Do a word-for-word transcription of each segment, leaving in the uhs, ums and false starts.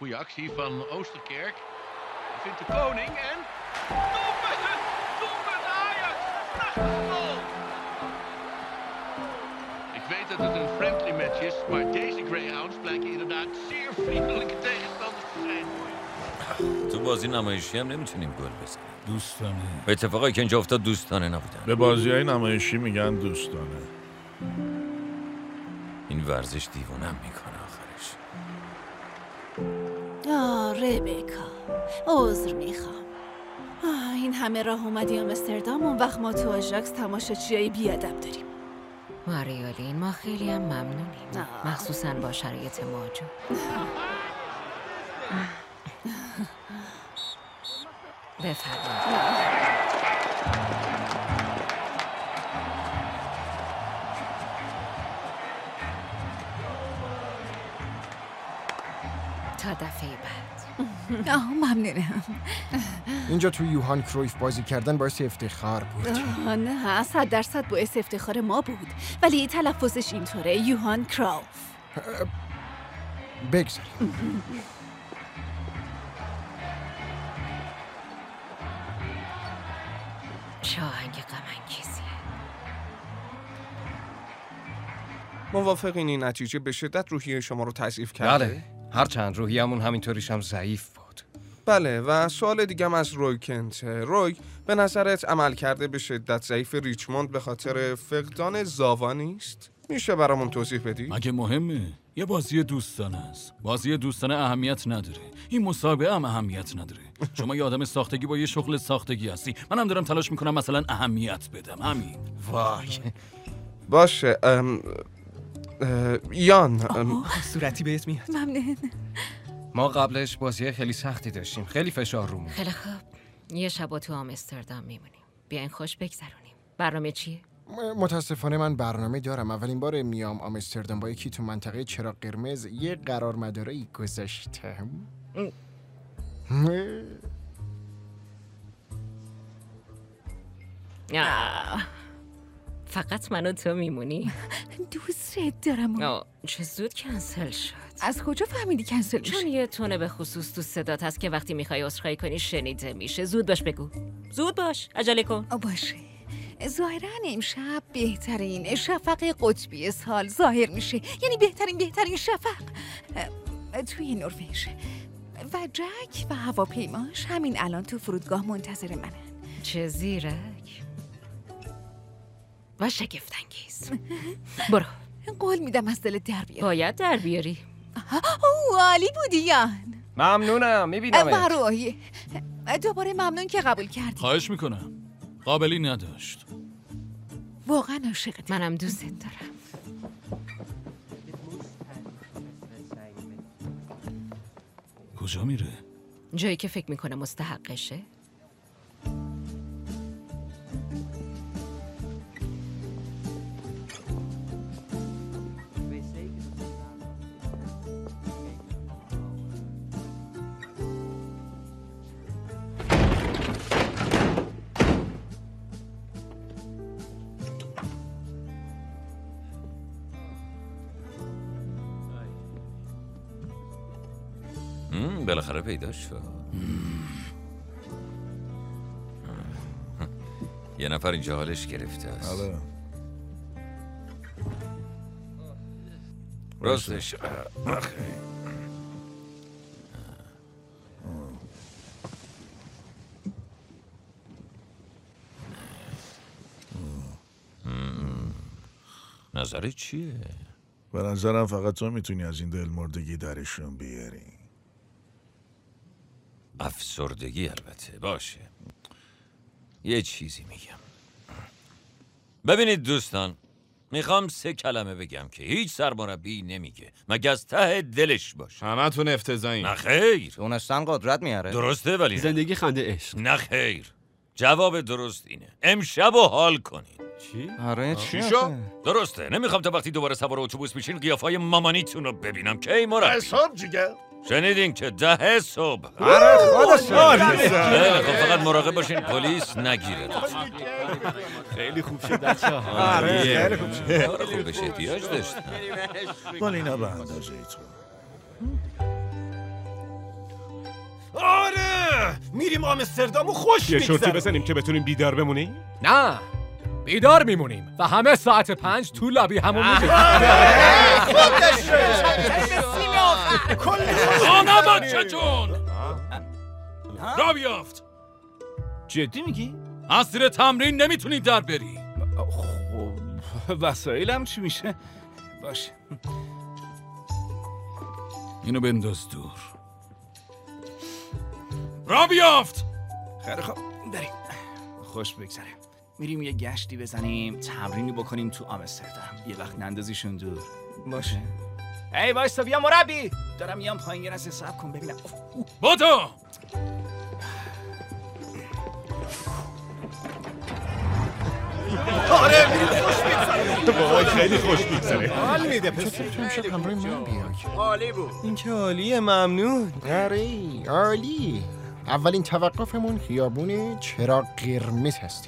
Goede actie van Oosterkerk. Vindt de koning en... Doelpunt! Doelpunt Ajax! Prachtige goal! Ik weet dat het een friendly match is, maar deze Greyhounds blijken inderdaad zeer vriendelijke tegenstanders te zijn. تو بازی نمایشی هم نمیتونیم گل بزنیم. دوستانه. اتفاقی که اینجا افتاد دوستانه نبودن. به بازی‌های نمایشی میگن دوستانه. این ورزش دیوونم میکنه آخرش. آه ربکا، عذر میخوام. آه این همه راه اومدی آمستردام، اون وقت ما تو آژاکس تماشاچیای بیادب داریم. ماریولین ما خیلی هم ممنونیم، مخصوصاً با شرایط موجود. بفرمایید. تا دفعه بعد. آه ممنونم. اینجا تو یوهان کرویف بازی کردن باعث افتخار بود. آه نه، صد درصد باعث افتخار ما بود، ولی تلفظش اینطوره، یوهان کرویف. بگذاریم. چه آهنگ غم‌انگیزیه. موافقین این نتیجه به شدت روحیه شما رو تضعیف کرده؟ بله، هرچند روحیه‌مون همینطوریش هم ضعیف بود. بله و سوال دیگم از روی کنت. روی، به نظرت عمل کرده به شدت ضعیف ریچموند به خاطر فقدان زاوا نیست؟ میشه برامون توضیح بدی؟ مگه مهمه؟ یه بازی دوستانه است. بازی دوستانه اهمیت نداره. این مسابقه هم اهمیت نداره. شما یه آدم ساختگی با یه شغل ساختگی هستی. منم دارم تلاش میکنم مثلا اهمیت بدم. همین. وای. باشه. ام... اه... یان ام... صورتی بهت میاد. ممنون. ما قبلش بازی خیلی سختی داشتیم. خیلی فشار رومون. خیلی خوب. یه شب تو آمستردام میمونیم. بیاین خوش بگذرونیم. برنامه چیه؟ متاسفانه من برنامه دارم. اولین بار میام آمستردام با یکی تو منطقه چراغ قرمز یه قرار مداری گذاشتم. فقط من و تو میمونی؟ دوست دارم. آه چه زود کنسل شد. از کجا فهمیدی کنسل میشه؟ چون یه تونه به خصوص تو صدات هست که وقتی میخوای عذرخواهی کنی شنیده میشه. زود باش بگو. زود باش. عجله کن. باشه. ظاهراً امشب بهترین شفق قطبی سال ظاهر میشه، یعنی بهترین بهترین شفق توی نروژ. و جک و هواپیماش همین الان تو فرودگاه منتظر منن. چه زیرک و شگفت انگیز. برو. قول میدم از دل در بیاری. باید در بیاری. اوه عالی بودی یان. ممنونم. میبینم. بروی دوباره ممنون که قبول کردی. خواهش میکنم. قابلی نداشت. واقعا عاشقت. منم دوست دارم. کجا میره؟ جایی که فکر میکنه مستحقشه. بالاخره پیدا شد. یه نفر اینجا حالش گرفته است. آره. راستش نظرت چیه؟ به نظرم فقط تو میتونی از این دلمردگی درشون بیاری. افسردگی البته. باشه، یه چیزی میگم. ببینید دوستان، میخوام سه کلمه بگم که هیچ سرمربی نمیگه مگه از ته دلش باشه. همتون افتضاحین. نه خیر. دونستن قدرت میاره. درسته ولی زندگی خنده عشق. نه خیر. جواب درست اینه امشب و حال کنید. چی؟ آره چی شو؟ درسته. نمیخوام تا وقتی دوباره سوار اتوبوس میشین قیافای مامانیتون رو ببینم. کی مربی؟ حساب جیگر. شنیدین که ده صبح. آره خودش. خیلی خب، فقط مراقب باشین پلیس نگیره. خیلی خوب شد بچه‌ها. آره خیلی خوب شد. کار خوب بهش احتیاج داشتن. ولی اینا به اندازه تو. میریم آمستردام و خوش یه میگذره. شورتی بزنیم که بتونیم بیدار بمونیم؟ نه بیدار میمونیم و همه ساعت پنج تو لابی همون میریم. آنا بچه جون را بیافت. جدی میگی؟ از زیر تمرین نمیتونی در بری. خب وسایلم چی میشه؟ باشه اینو بنداز دور. را بیافت. خیلی خب بریم خوش بگذره. میریم یه گشتی بزنیم، تمرینی بکنیم تو آمستردام، یه وقت نندازیشون دور. باشه. ای وایسا بیا مربی، دارم میام پایین، یه لحظه صبر کن ببینم. بودو. آره میریم خوش بگذره. بابا خیلی خوش میگذره. حال میده پسر. تو میشه همراه من بیای. عالی بود. این که عالیه، ممنون. آره عالی. اولین توقفمون خیابون چراغ قرمز هستی.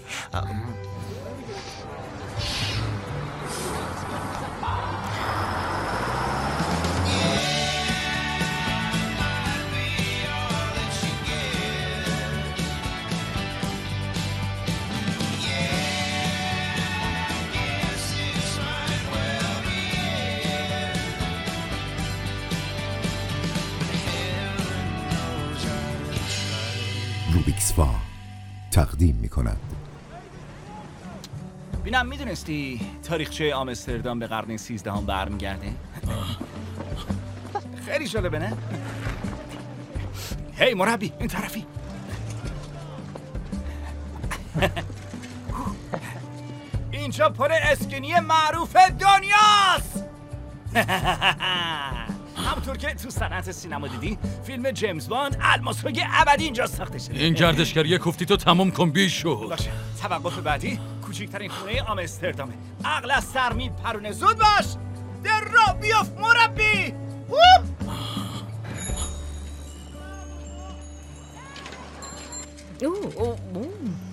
روبیکسفا تقدیم می کند. بینم میدونستی تاریخچه آمستردام به قرن سیزدهم برمیگرده؟ خیلی جالبه نه؟ هی مربی این طرفی. اینجا پر اسکنی معروف دنیاست. همونطور که تو صنعت سینما دیدی، فیلم جیمز باند الماس‌های ابدی اینجا ساخته شده. این گردشگری کوفتی تو تمام کن بی شد. باشه توقف بعدی کوچکترین خونه آمستردامه. عقل از سر میپرونه. زود باش در را بیافت مربی. اوه اوه اوه.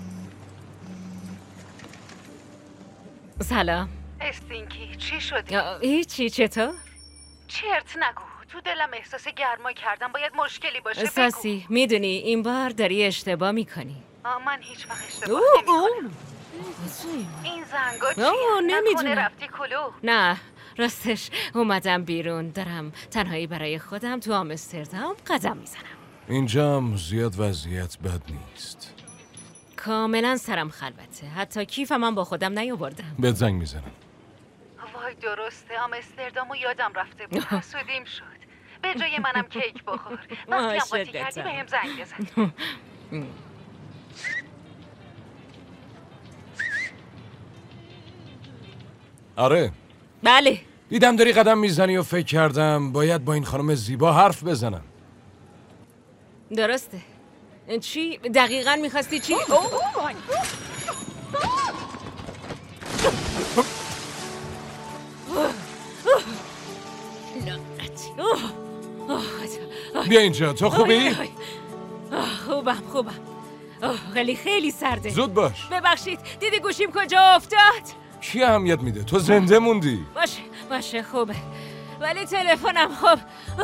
سلام استینکی چی شدی؟ هیچی، چطور؟ چرت نگو، تو دلم احساس گرما کردم، باید مشکلی باشه. ساسی میدونی این بار داری اشتباه میکنی. من هیچ وقت اشتباه نمیکنم. این زنگا چیه؟ نمیدونم. رفتی کلو؟ نه راستش اومدم بیرون، دارم تنهایی برای خودم تو آمستردام قدم میزنم. اینجا هم زیاد وضعیت بد نیست. کاملا سرم خلوته، حتی کیفم هم با خودم نیاوردم. بهت زنگ میزنم. وای درسته، آمستردامو یادم رفته بود. حسودیم شد. به جای منم کیک بخور. وقتی هم قاطی کردی بهم زنگ بزن. آره بله دیدم داری قدم میزنی و فکر کردم باید با این خانم زیبا حرف بزنم. درسته. چی؟ دقیقاً میخواستی چی؟ بیا اینجا، تو خوبی؟ خوبم خوبم. خیلی خیلی سرده. زود باش. ببخشید دیدی گوشیم کجا افتاد؟ کی اهمیت میده؟ تو زنده موندی. باشه باشه خوبه، ولی تلفنم خب.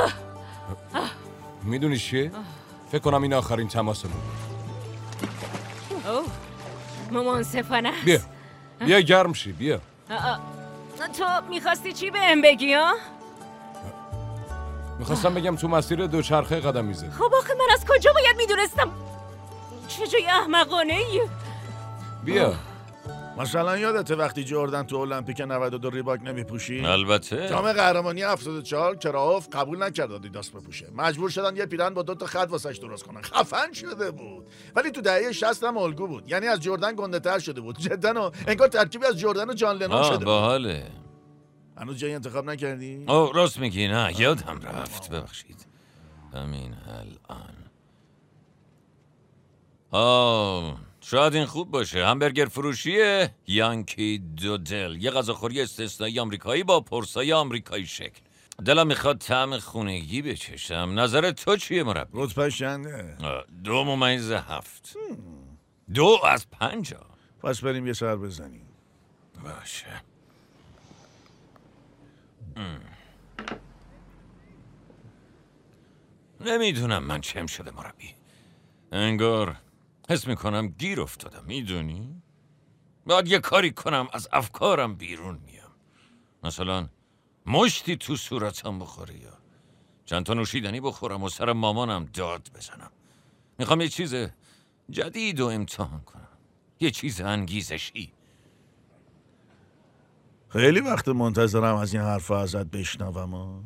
میدونی چیه؟ فکر کنم این آخرین تماسمون. اوه منصفانه است. بیا بیا گرم شی بیا. تو میخواستی چی بهم بگی ها؟ میخواستم بگم تو مسیر دوچرخه قدم میزنی. خب آخه من از کجا باید میدونستم؟ چه جای احمقانه ای؟ بیا. مثلا یادته وقتی جردن تو المپیک نود و دو ریباک نمیپوشی؟ البته. جام قهرمانی هفتاد و چهار کراوف قبول نکرد آدیداس بپوشه. مجبور شدن یه پیرن با دو تا خط واسش درست کنن. خفن شده بود. ولی تو دهه شصت هم الگو بود. یعنی از جردن گنده‌تر شده بود. جدا انگار ترکیبی از جردن و جان لنون شده بود. باحاله. هنوز جایی انتخاب نکردی؟ اوه راست میگی، نه یادم رفت، ببخشید. همین الان. آه شاید این خوب باشه. همبرگر فروشیه یانکی دودل، یه غذاخوری استثنایی آمریکایی با پرسای آمریکایی شکل. دلم میخواد طعم خونگی بچشم. نظر تو چیه مربی؟ رتبه‌اش چنده؟ دو ممیز هفت. دو از پنجا. پس بریم یه سر بزنیم. باشه. نمیدونم من چم شده مربی. انگار حس میکنم گیر افتادم. میدونی؟ باید یه کاری کنم از افکارم بیرون میام. مثلا مشتی تو صورتم بخوره یا چند تا نوشیدنی بخورم و سر مامانم داد بزنم. میخوام یه چیز جدید رو امتحان کنم. یه چیز انگیزشی. خیلی وقت منتظرم از این حرف ازت بشنوم ها.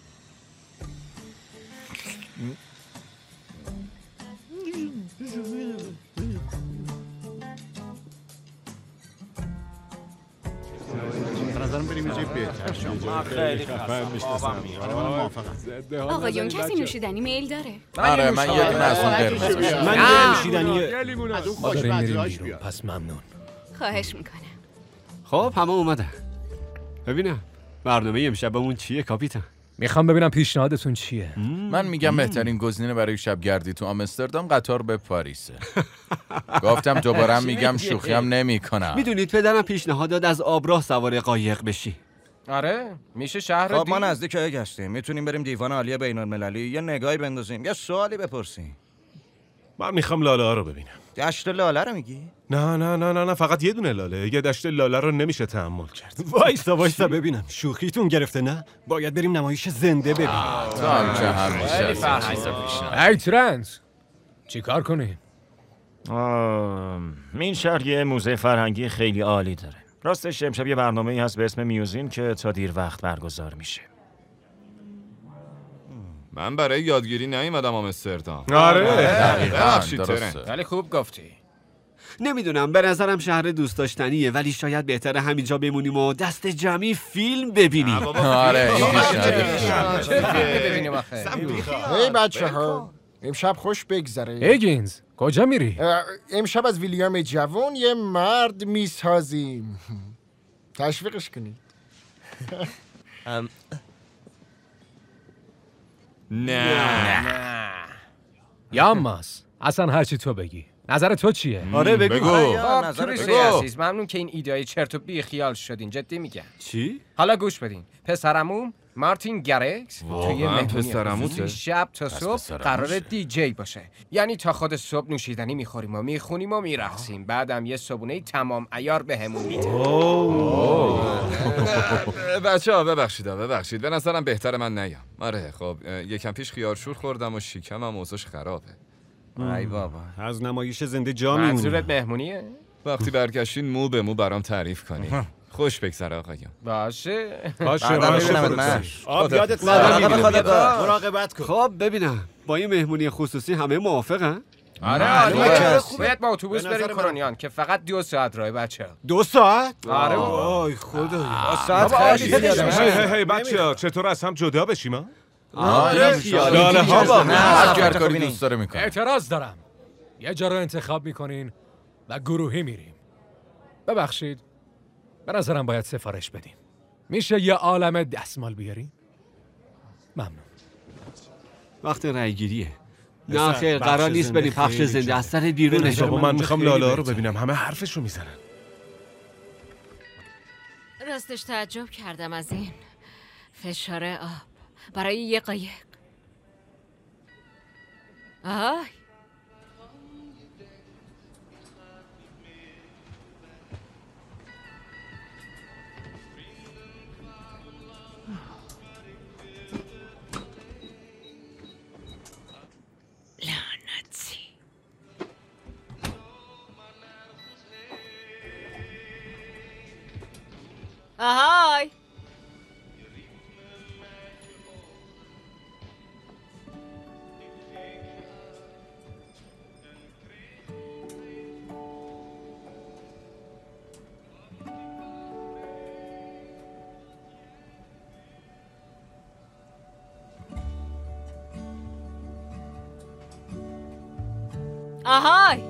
خیلی خفن میشناسم. آقایون کسی نوشیدنی میل داره؟ آره من یه دونه از اون قرمز من یه نوشیدنی از اون خوش بچه‌هاش بیار. پس ممنون. خواهش میکنم. خب همه اومدن. ببینم برنامه امشبمون چیه کاپیتان؟ میخوام ببینم پیشنهادتون چیه. من میگم بهترین گزینه برای شبگردی تو آمستردام قطار به پاریسه. گفتم دوباره میگم شوخی هم نمیکنم. میدونید پدرم پیشنهاد داد از آبراه سوار قایق بشی. آره میشه شهر خب ما نزدیک ای هستیم. میتونیم بریم دیوان عالی بین‌المللی یه نگاهی بندازیم یا سوالی بپرسیم. من میخوام لاله ها رو ببینم. دشت لاله رو میگی؟ نه نه نه نه نه فقط یه دونه لاله. یه دشت لاله رو نمیشه تحمل کرد. وایسا وایسا ببینم. شوخیتون گرفته نه؟ باید بریم نمایش زنده ببینیم. تو هم که همیشه. ای ترنس چی کار کنیم؟ این شهر یه موزه فرهنگی خیلی عالی داره. راستش امشب یه برنامه‌ای هست به اسم میوزین که تا دیر وقت برگزار میشه. من برای یادگیری نیومدم آمستردام. آره ببخشید ترن. ولی خوب گفتی. نمیدونم به نظرم شهر دوست داشتنیه ولی شاید بهتره همینجا بمونیم و دست جمعی فیلم ببینیم. آره ببینیم آخه. هی بچه‌ها امشب خوش بگذره. ایگینز کجا میری؟ امشب از ویلیام جوان یه مرد میسازیم. تشویقش کنید. نه یاماس اصلا هرچی تو بگی. نظر تو چیه؟ آره بگو. خب توریستی عزیز ممنون که این ایدای چرت و بی خیال شدین. جدی میگم. چی؟ حالا گوش بدین. پسرمون مارتین گارکس توی پسرموته شب تا صبح قرار دی جی باشه. یعنی تا خود صبح نوشیدنی میخوریم و میخونیم و میرقصیم. بعدم یه صبونه تمام عیار بهمون میده. بچه‌ها ببخشید ببخشید به نظرم بهتره من نیام. آره خب یکم پیش خیارشور خوردم و شکمم اوضاعش خرابه. ای بابا از نمایش زنده جا میمونیم. منظورت مهمونیه؟ وقتی برگشتین مو به مو برام تعریف کنین. خوش بگذره آقایون. باشه باشه باشه. آب یادت مراقبت کن. خب ببینم با این مهمونی خصوصی همه موافقن؟ آره آره باید با اتوبوس بریم کرونیان که فقط دو ساعت راه بچه. دو ساعت؟ آره وای خدا. ساعت خیلی هی هی بچه‌ها چطور از هم جدا بشیم ها؟ آره لاله ها با هر کاری دوست داره میکنه. اعتراض دارم. یه جا رو انتخاب میکنین و گروهی میریم. ببخشید به نظرم باید سفارش بدیم. میشه یه عالمه دستمال بیاریم؟ ممنون. وقت رای گیریه. نه خیر قرار نیست بریم پخش زنده از سر بیرون. بابا من میخوام لاله ها رو ببینم. همه حرفش رو میزنن. راستش تعجب کردم از این فشار آب برای یه قایق. آهای لعنتی. آهای آهای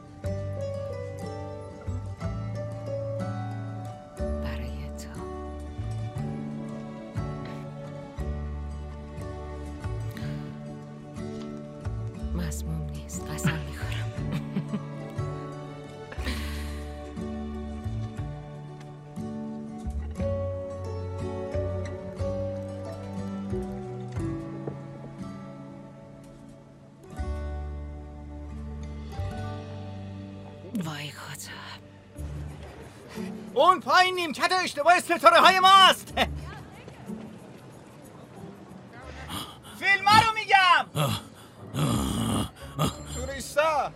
برای تو وای خدا. اون پایین نیمکت اشتباه ستاره های ماست. فیلم رو میگم. توریستا.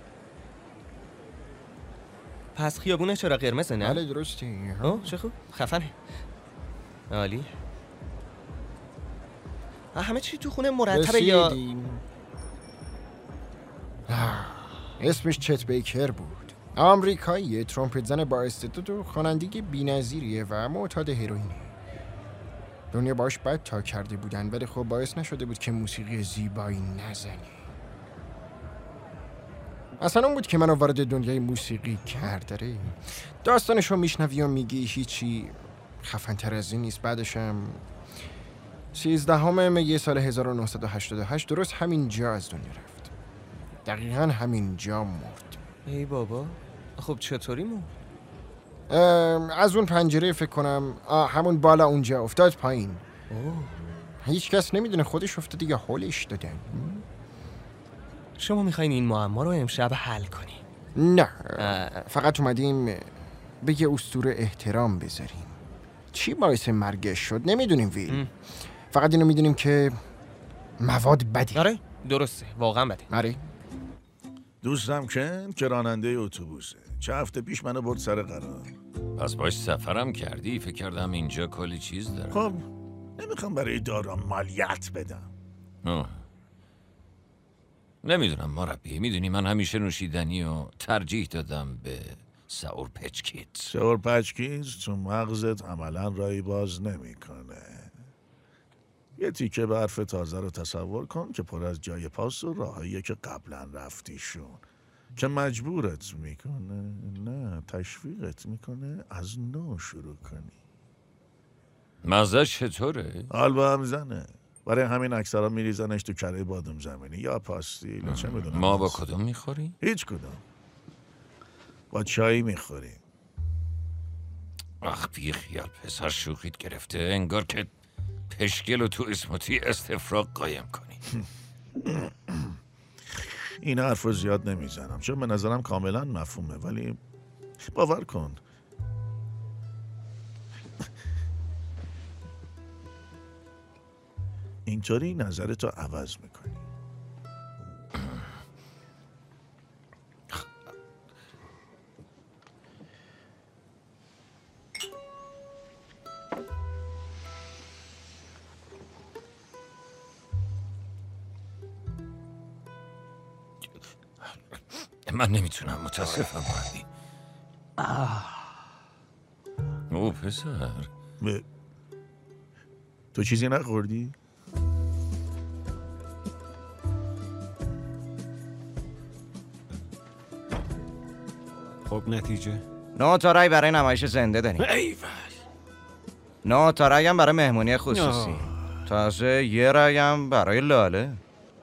پس خیابونه چرا قرمزه نه؟ بله درستی. اوه چه خوب. خفنه. عالی. همه چی تو خونه مرتبه یا اسمش چت بیکر بود. آمریکاییه، ترومپت زن با استعداد و خواننده بی‌نظیریه و معتاد هروئینه. دنیا باش بد تا کرده بودن ولی خب باعث نشده بود که موسیقی زیبایی نزنه. اصلا اون بود که منو وارد دنیای موسیقی کرده. داستانشو میشنوی و میگی هیچی خفن‌تر از این نیست. بعدشم سیزدهم می سال هزار و نهصد و هشتاد و هشت درست همین جا از دنیا رفت. دقیقاً همین جا مرد. ای بابا. خب چطوری مرد؟ از اون پنجره فکر کنم آه همون بالا اونجا افتاد پایین. اوه. هیچ کس نمیدونه خودش افتاده یا هولش دادن. شما میخواین این معما رو امشب حل کنی؟ نه فقط اومدیم به یه اسطوره احترام بذاریم. چی باعث مرگش شد نمیدونیم ویل. فقط اینو میدونیم که مواد بدی. آره درسته واقعا بده. آره. دوستم کن که راننده اتوبوسه. چه هفته پیش منو برد سر قرار. پس باش سفرم کردی؟ فکر کردم اینجا کلی چیز داره. خب نمیخوام برای دارم مالیات بدم. اوه. نمیدونم مربی. میدونی من همیشه نوشیدنی و ترجیح دادم به ساور پچکیت. ساور پچکیت تو مغزت عملا رای باز نمیکنه. یه تیکه برف تازه رو تصور کن که پر از جای پاس و راهایی که قبلا رفتیشون که مجبورت میکنه نه تشویقت میکنه از نو شروع کنی. مزه چطوره؟ حال با هم زنه. برای همین اکثرا میریزنش تو کره بادم زمینی یا پاستیل چه میدونم. ما با کدوم میخوری؟ هیچ کدوم. با چایی میخوریم. آخ بی خیال پسر شوخیت گرفته. انگار که پشکل رو تو اسموتی استفراغ قایم کنی. این حرف رو زیاد نمیزنم چون به نظرم کاملا مفهومه ولی باور کن اینطوری نظرتو عوض میکنی. من نمیتونم متاسفم مربی. او پسر ب... تو چیزی نخوردی؟ خب نتیجه؟ نه تا رای برای نمایش زنده داریم. ایول. نه تا رای هم برای مهمونی خصوصی. تازه یه رای هم برای لاله.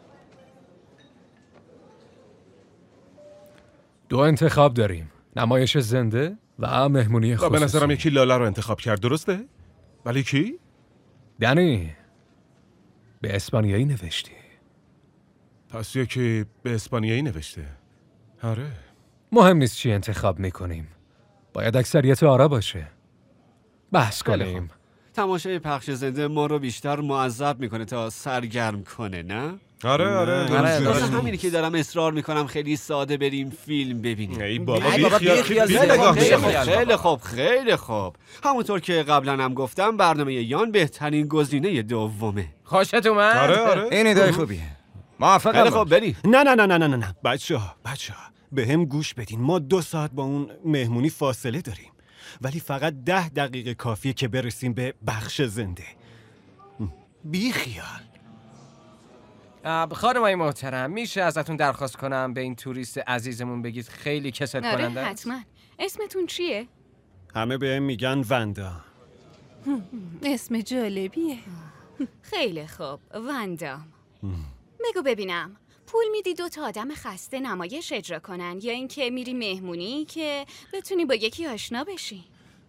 دو انتخاب داریم. نمایش زنده و مهمونی خصوصی. به نظرم یکی لاله رو انتخاب کرد درسته؟ ولی کی؟ دنی به اسپانیایی نوشتی. پس یکی به اسپانیایی نوشته. آره. مهم نیست چی انتخاب میکنیم. باید اکثریت آرا باشه. بحث کنیم. تماشای پخش زنده ما رو بیشتر معذب میکنه تا سرگرم کنه نه؟ آره آره. آره همینی که دارم اصرار میکنم خیلی ساده بریم فیلم ببینیم. ای بابا بی خیال. خیلی خوب خیلی خوب. همونطور که قبلا هم گفتم برنامه یان بهترین گزینه دومه. خوشت اومد؟ آره آره. این ایده خوبیه. موافقم. خیلی خوب بریم. نه نه نه نه نه نه بچه‌ها بچه‌ها به هم گوش بدین. ما دو ساعت با اون مهمونی فاصله داریم ولی فقط ده دقیقه کافیه که برسیم به بخش زنده. بی خیال. خانمای محترم میشه ازتون درخواست کنم به این توریست عزیزمون بگید خیلی کسل کننده است؟ حتما. اسمتون چیه؟ همه بهم میگن وندا. اسم جالبیه. خیلی خوب وندا. بگو ببینم پول میدی دو تا آدم خسته نمایش اجرا کنن یا اینکه میری مهمونی که بتونی با یکی آشنا بشی؟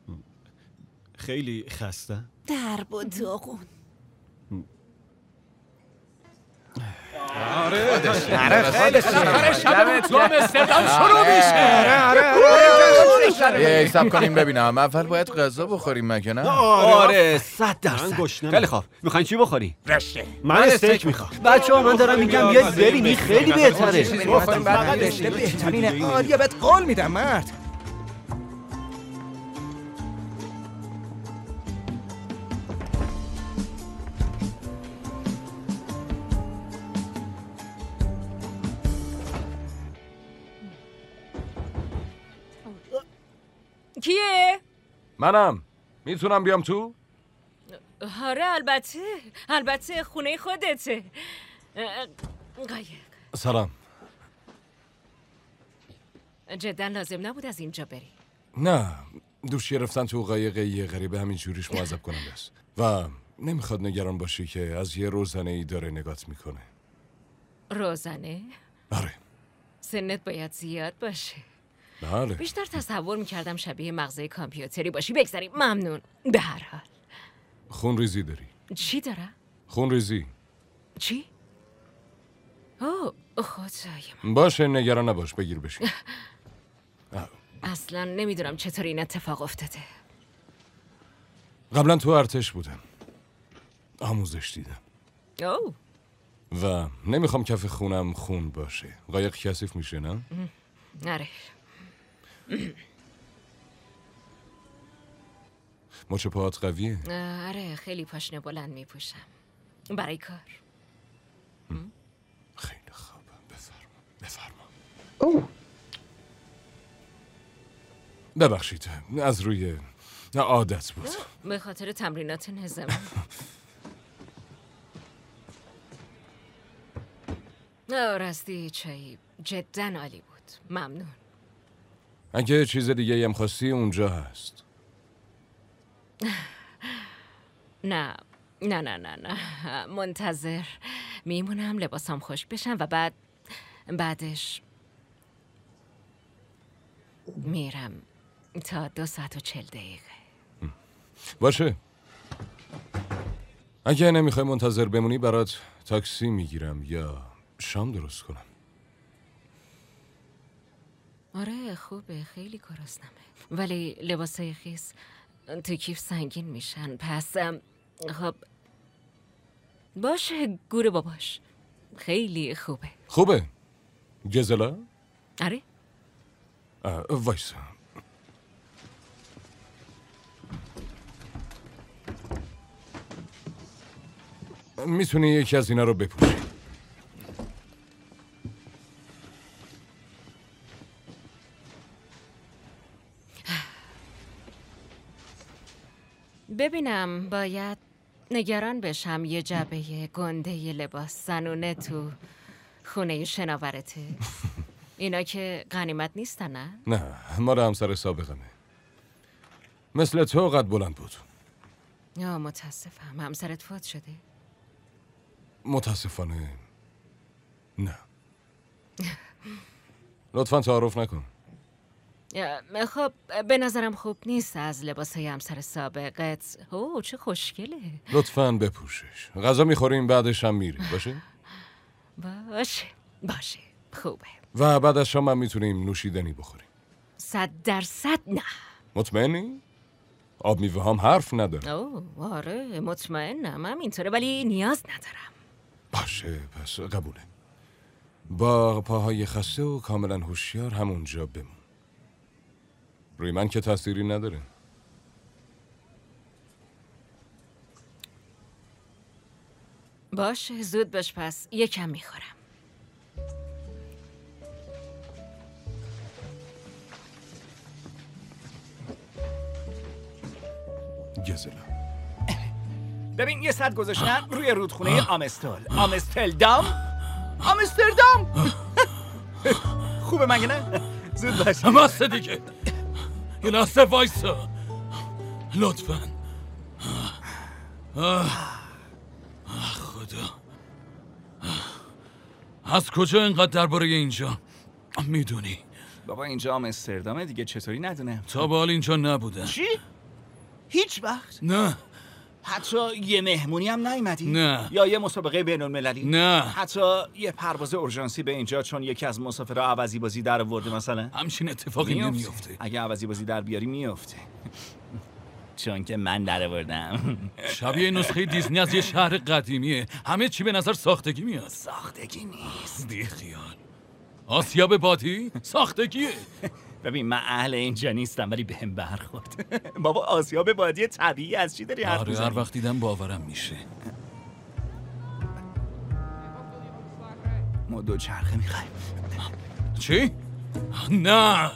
خیلی خسته. درب و داغون. آره آره خودشه سفر شب تو آمستردام شروع میشه. یه حساب کنیم ببینم. اول باید غذا بخوریم مگه نه؟ آره صد درصد. گشنمم. خیلی خوب. میخواین چی بخوری؟ رشته. من استیک میخوام. بچه‌ها من دارم میگم بیاید بریم، خیلی بهتره. بخوریم بعد رشته بهترینه. آریا بهت قول میدم مرد. کیه؟ منم. میتونم بیام تو؟ آره البته البته خونه خودته. قایق سلام. جدا لازم نبود از اینجا بری. نه دوش گرفتن تو قایق یه غریبه همین جوریش معذب کننده است و نمیخواد نگران باشی که از یه روزنه ای داره نگات میکنه. روزنه؟ آره. سنت باید زیاد باشه. بله. بیشتر تصور میکردم شبیه مغزه کامپیوتری باشی. بگذاریم. ممنون. به هر حال خون ریزی داری. چی دارم؟ خون ریزی. چی؟ اوه خدایم. باشه نگران نباش بگیر بشین. اصلا نمیدونم چطور این اتفاق افتاده. قبلا تو ارتش بودم. آموزش دیدم. اوه. و نمیخوام کف خونم خون باشه. قایق کثیف میشه نه؟ آره. مچ پاهات قویه؟ آره خیلی پاشنه بلند میپوشم برای کار. خیلی خوب. بفرما بفرما. اوه. ببخشید از روی عادت بود. به خاطر تمرینات نظم. راستی چایی جدا عالی بود. ممنون. اگه چیز دیگه هم خواستی اونجا هست. نه نه نه نه نه منتظر میمونم لباسام خشک بشن و بعد بعدش میرم تا دو ساعت و چل دقیقه. باشه. اگه نمیخوای منتظر بمونی برات تاکسی میگیرم یا شام درست کنم. آره خوبه خیلی گرسنمه ولی لباسای خیس تو کیف سنگین میشن. پس خب باشه گوره باباش خیلی خوبه. خوبه. گزلا؟ آره. وایسا. میتونی یکی از اینا رو بپوشی. ببینم باید نگران بشم یه جعبه گنده ی لباس زنونه تو خونه شناورته. اینا که غنیمت نیستن نه؟ نه مال همسر سابقمه. مثل تو قد بلند بود. یا متاسفم. همسرت فوت شده؟ متاسفانه نه. لطفا تعارف نکن. خب به نظرم خوب نیست از لباسای همسر سابقت. اوه چه خوشگله. لطفاً بپوشش. غذا میخوریم بعدش هم میریم باشه؟ باشه باشه خوبه. و بعد از شام هم میتونیم نوشیدنی بخوریم. صد درصد نه. مطمئنی؟ آب میوه هم حرف نداره. اوه آره مطمئنم همینطوره ولی نیاز ندارم. باشه پس قبوله. با پاهای خسته و کاملا هوشیار همونجا بمون. روی من که تأثیری نداره. باشه زود باش پس یکم میخورم. گزلا ببین یه ساعت گذاشتن روی رودخونه آمستل آمستردام آمستردام خوبه مگه نه؟ زود باش. بسته دیگه. یه لحظه وایسا لطفاً. خدا از کجا اینقدر درباره اینجا میدونی؟ بابا اینجا آمستردامه دیگه چطوری ندونم. تا به حال اینجا نبودم. چی؟ هیچ وقت؟ نه حتی یه مهمونی هم نیومدی؟ نه. یا یه مسابقه بین المللی؟ نه. حتی یه پرواز اورژانسی به اینجا چون یکی از مسافرها عوضی بازی در آورده مثلا؟ همچین اتفاقی نمیفته. اگه عوضی بازی در بیاری میفته. چون که من در آوردم. شبیه نسخه دیزنی از یه شهر قدیمیه. همه چی به نظر ساختگی میاد. ساختگی نیست. بی خیال. آسیاب بادی ساختگیه. ببین من اهل اینجا نیستم ولی بهم برخورد. بابا آسیاب بادی طبیعی از چی داری حرف میزنی؟ آره هر وقت دیدم باورم میشه. ما دو چرخه میخوایم. چی؟ نه.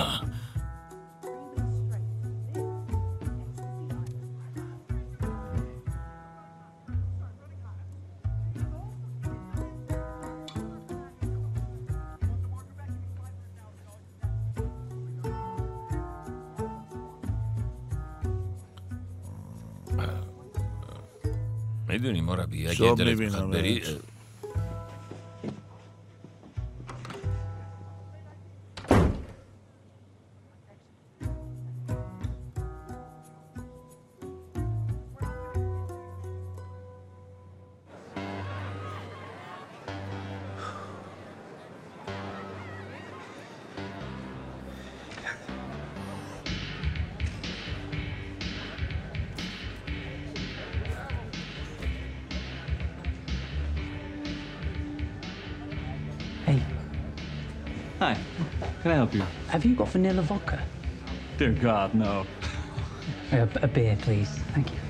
میدونی مربی اگه دلت میخواد بری Hi, can I help you? Have you got vanilla vodka? Dear God, no. A, a beer, please. Thank you.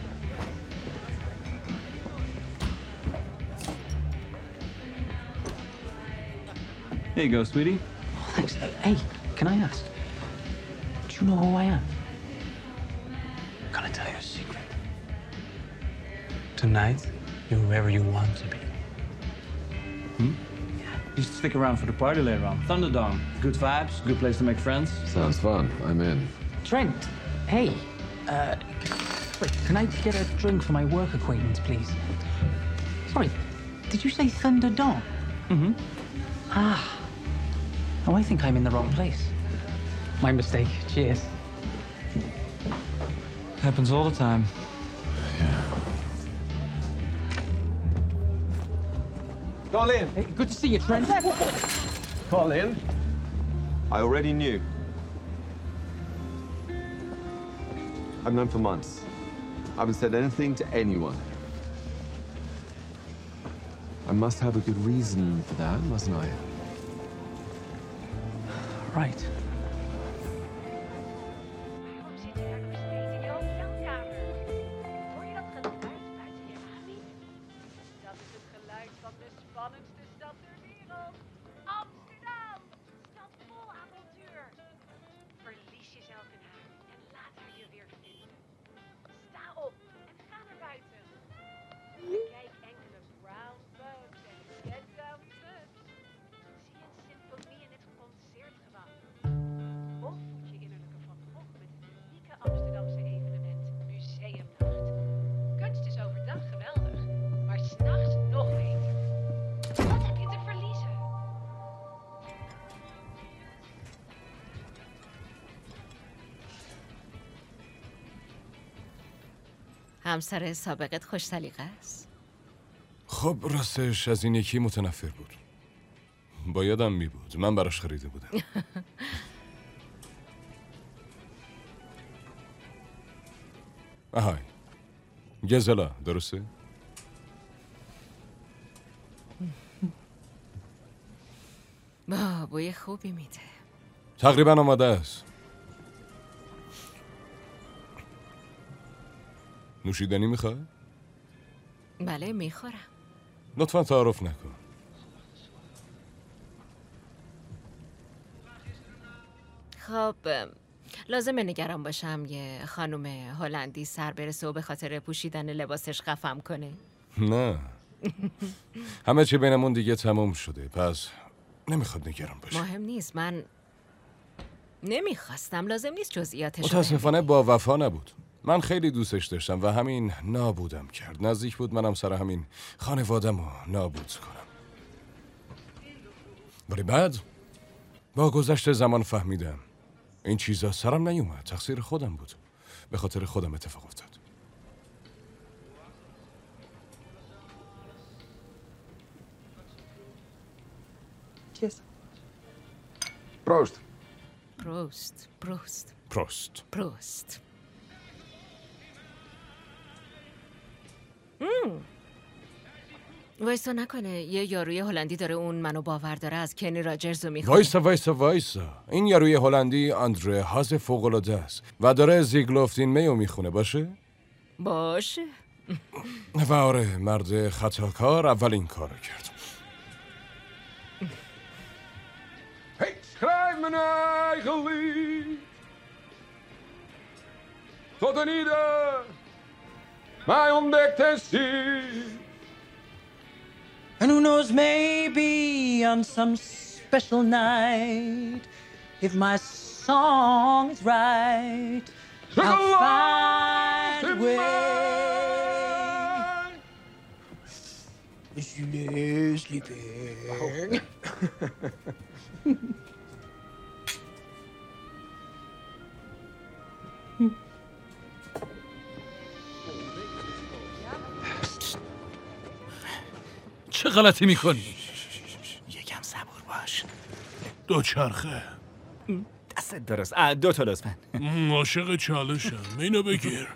Here you go, sweetie. Oh, thanks. Hey, can I ask? Do you know who I am? Can I tell you a secret? Tonight, you're wherever you want to be. Hmm? You should stick around for the party later on. Thunderdome. Good vibes, good place to make friends. Sounds fun. I'm in. Trent, hey. Uh, wait, can I get a drink for my work acquaintance, please? Sorry, did you say Thunderdome? Mm-hmm. Ah. Oh, I think I'm in the wrong place. My mistake. Cheers. Happens all the time. Call in. Hey, good to see you, Trent. Call in. I already knew. I've known for months. I haven't said anything to anyone. I must have a good reason for that, mustn't I? Right. همسر سابقت خوش سلیقه است؟ خب راستش از این یکی متنفر بود. بایدم می بود. من براش خریده بودم. آهای گزلا درسته؟ با بوی خوبی میده. تقریبا آماده است. نوشیدنی میخوای؟ بله میخورم. لطفا تعارف نکن. خب لازمه نگران باشم یه خانم هلندی سر برسه و به خاطر پوشیدن لباسش خفم کنه؟ نه همه چی بینمون دیگه تموم شده، پس نمیخواد نگران باشه. مهم نیست، من نمیخواستم، لازم نیست جزئیاتش. متاسفانه با وفا نبود. من خیلی دوستش داشتم و همین نابودم کرد. نزدیک بود منم سر همین خانوادم رو نابود کنم. ولی بعد با گذشت زمان فهمیدم این چیزا سرم نیومد، تقصیر خودم بود. به خاطر خودم اتفاق افتاد. Cheers. Proost. پروست پروست پروست پروست. وایسا نکنه یه یاروی هلندی داره اون منو باور داره از کنی راجرز رو میخواد. وایسا وایسا وایسا این یاروی هلندی آندره هاز فوق‌العاده است و داره زیگلوفتین میو میخونه باشه؟ باشه. و آره مرد خطاکار اولین کارو کرد. Ik schrijf mijn eigen lied. Tot een ieder mij ontdekt en ziet. And who knows, maybe on some special night, if my song is right, I'll find a way. Is you sleeping? چه غلطی میکنی؟ یکم صبور باش. دوچرخه دستت درست. اه، دو تا لطفاً. عاشق چالشم. اینو بگیر.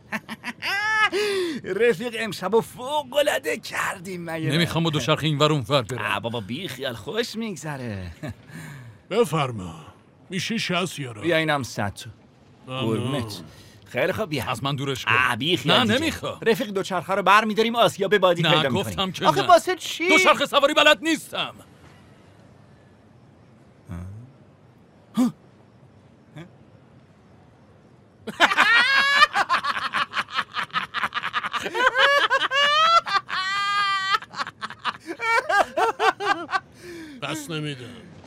رفیق امشبو فوق‌العاده کردیم مگه؟ نمیخوام با دوچرخه اینور اونور برم. بابا بی خیال خوش میگذره. بفرما. میشه شصت یورو. بیا اینم صد تا. قربونت. خیلی خوب بیا. از من دورش کن. آ بی خیال. نه نمیخوام. رفیق دوچرخه رو برمی‌داریم آسیاب بادی پیدا می‌کنیم. نه گفتم که آخه واسه چی؟ دوچرخه سواری بلد نیستم. بس نمیدم.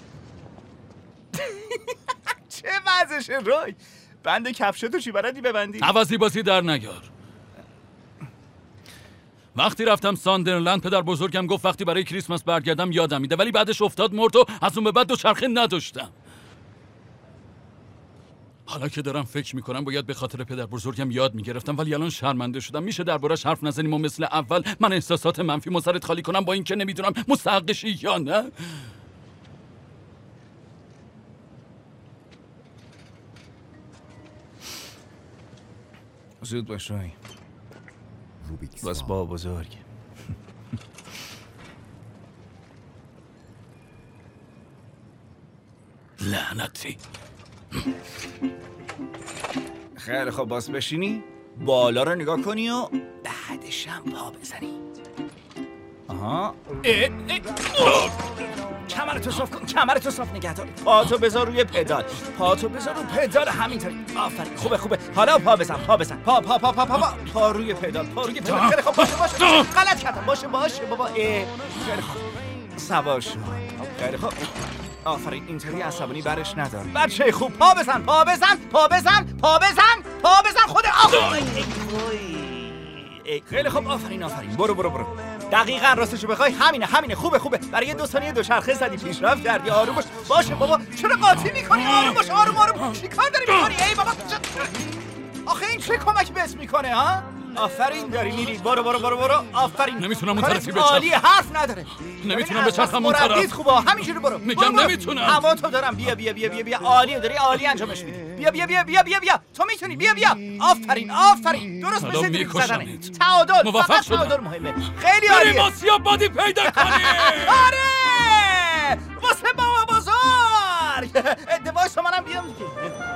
چه وضعشه روی؟ بند کفشاتو چی بلدی ببندی؟ عوضی بازی در نیار. وقتی رفتم ساندرلند پدر بزرگم گفت وقتی برای کریسمس برگردم یادم میده، ولی بعدش افتاد مرد و از اون به بعد دوچرخه نداشتم. حالا که دارم فکر میکنم باید به خاطر پدر بزرگم یاد میگرفتم، ولی الان شرمنده شدم. میشه دربارش حرف نزنیم و مثل اول من احساسات منفی مصرت خالی کنم با این که نمیدونم مستحقشی یا نه؟ زود باش روی. باز با بزرگ. لعنتی. خیلی خوب باز بشینی بالا رو نگاه کنی و بعدش هم پا بزنی. آها اه اه. کمرتو صاف کن، کمرتو صاف نگه دار. پاتو بذار روی پدال، پاتو بذار رو پدال. همینطوری. آفرین. خوبه خوبه. حالا پا بزن، پا بزن. پا پا پا پا پا پا, پا روی پدال، پا روی پدال. خیلی خوب. باشه باشه, باشه. غلط کردم. باشه باشه بابا. اه. خیلی خوب. سوار شو. خیلی خوب. آفرین. اینطوری عصبانی برش ندار. بچه خوب. پا بزن، پا بزن، پا بزن، پا بزن، پا بزن. خود آفرین. خیلی خوب. آفرین آفرین. برو برو برو. دقیقاً راستشو بخوای همینه همینه. خوبه خوبه. برای دو ثانیه دوچرخه زدی پیشرفت کردی. آروم باش. باشه بابا. چرا قاطی میکنی؟ آروم باش. آروم آروم. چیکار داری میکنی؟ ای بابا. آخه این چه کمکی بهت میکنه ها؟ آفرین داری میری. برو برو برو برو. آفرین. نمیتونم اون طرفی بچرخم. عالیه. حرف نداره. نمیتونم بچرخم اون طرف. مربیت خوبه. همینجوری برو. میگم نمیتونم. اما تو دارم. بیا بیا بیا بیا بیا. عالیه. داری عالی انجامش میدی. بیا بیا بیا بیا بیا بیا. تو میتونی. بیا بیا. آفرین آفرین. درست مثل دریل زدنه. تعادل. موافق فقط تعادل مهمه. خیلی عالیه. بریم آسیاب بادی پیدا کنیم. آره. واسه بابا بزرگ. ادوایس منم بیام دیگه.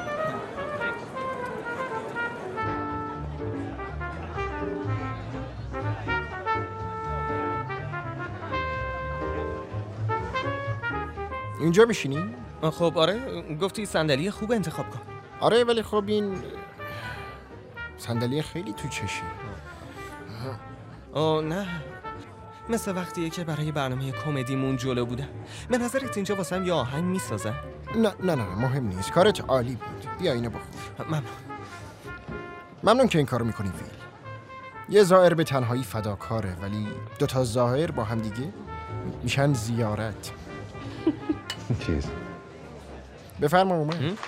اینجا میشینی؟ خب آره گفتی صندلی خوب انتخاب کن. آره ولی خب این صندلی خیلی تو چشی. آه نه مثل وقتیه که برای برنامه کمدیمون جلو بودم. به نظرت اینجا واسم یه آهنگ میسازن؟ نه نه نه مهم نیست. کارت عالی بود. بیا اینو بخور. ممنون. ممنون که این کارو میکنی ویل. یه زائر به تنهایی فداکاره، ولی دو تا زائر با هم دیگه میشن زیارت. چیز بفرما اومد.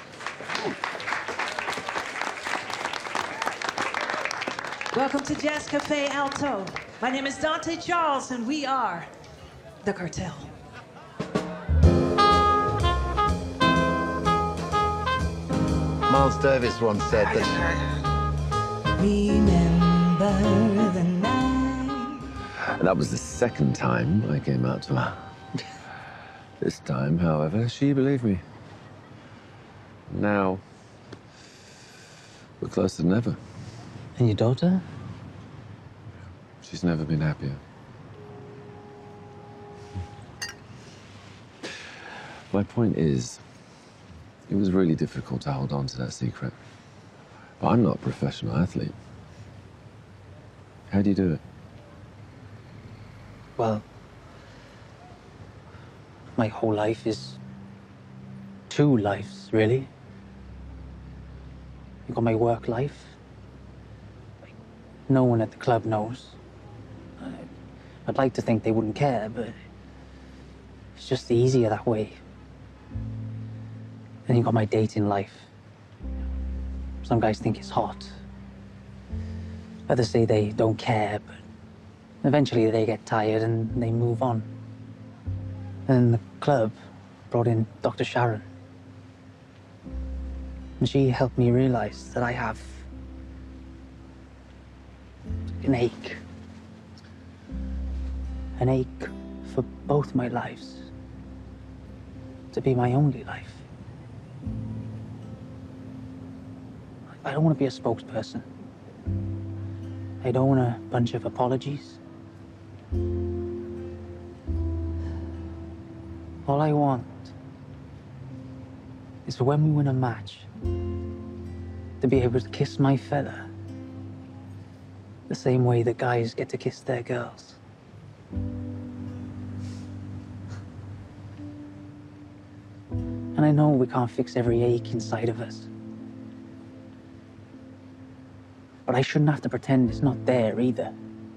Welcome to Jazz Cafe Alto. My name is Dante Charles and we are the Cartel. Miles Davis once said that. Remember the night. And that was the second time I came out to her. This time, however, she believed me. Now, we're closer than ever. And your daughter? She's never been happier. My point is, it was really difficult to hold on to that secret. But I'm not a professional athlete. How do you do it? Well, my whole life is two lives, really. You got my work life. Like, no one at the club knows. I'd like to think they wouldn't care, but it's just easier that way. Then you got my dating life. Some guys think it's hot. Others say they don't care, but eventually they get tired and they move on. And the club brought in Doctor Sharon. And she helped me realize that I have an ache. An ache for both my lives. To be my only life. I don't want to be a spokesperson. I don't want a bunch of apologies. All I want is for when we win a match to be able to kiss my feather the same way that guys get to kiss their girls. And I know we can't fix every ache inside of us. But I shouldn't have to pretend it's not there either.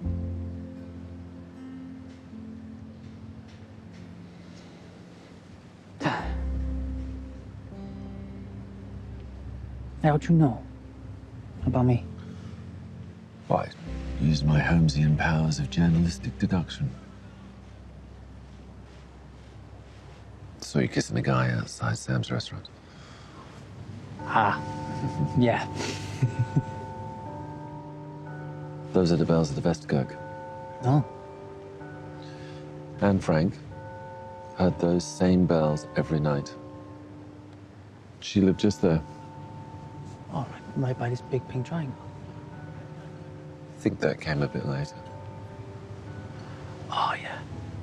How'd you know about me? Why, use my Holmesian powers of journalistic deduction. Saw you kissing a guy outside Sam's restaurant. Ah, yeah. Those are the bells of the Vestergurk. Oh. Anne Frank heard those same bells every night. She lived just there. All right, right by this big pink triangle. I think that came a bit later. Oh, yeah.